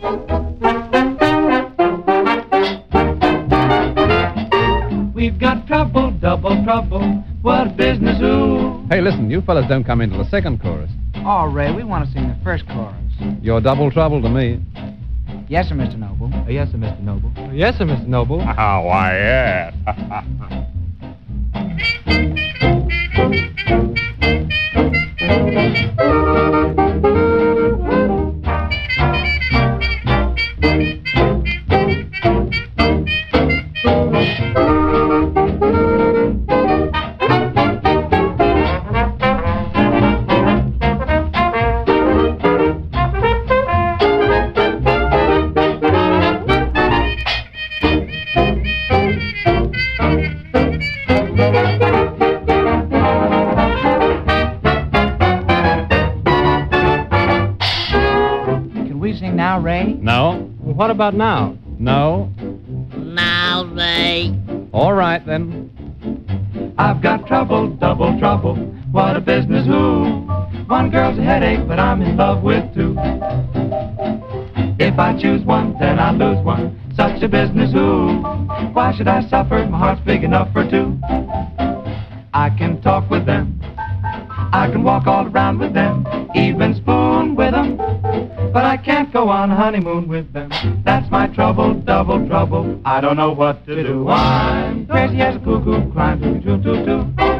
We've got trouble, double trouble. What business, ooh? Hey, listen, you fellas don't come into the second chorus. Oh, Ray, we want to sing the first chorus. You're double trouble to me. Yes, sir, Mr. Noble. Yes, sir, Mr. Noble. Yes, sir, Mr. Noble. Oh, why, yes. Now, Ray? No. Well, what about now? No. Now, Ray. All right, then. I've got trouble, double trouble. What a business, ooh. One girl's a headache, but I'm in love with two. If I choose one, then I lose one. Such a business, ooh. Why should I suffer? My heart's big enough for two. I can talk with them. I can walk all around with them. Even spoon with them. But I can't go on honeymoon with them. That's my trouble, double trouble. I don't know what to do. I'm crazy as a cuckoo, crying to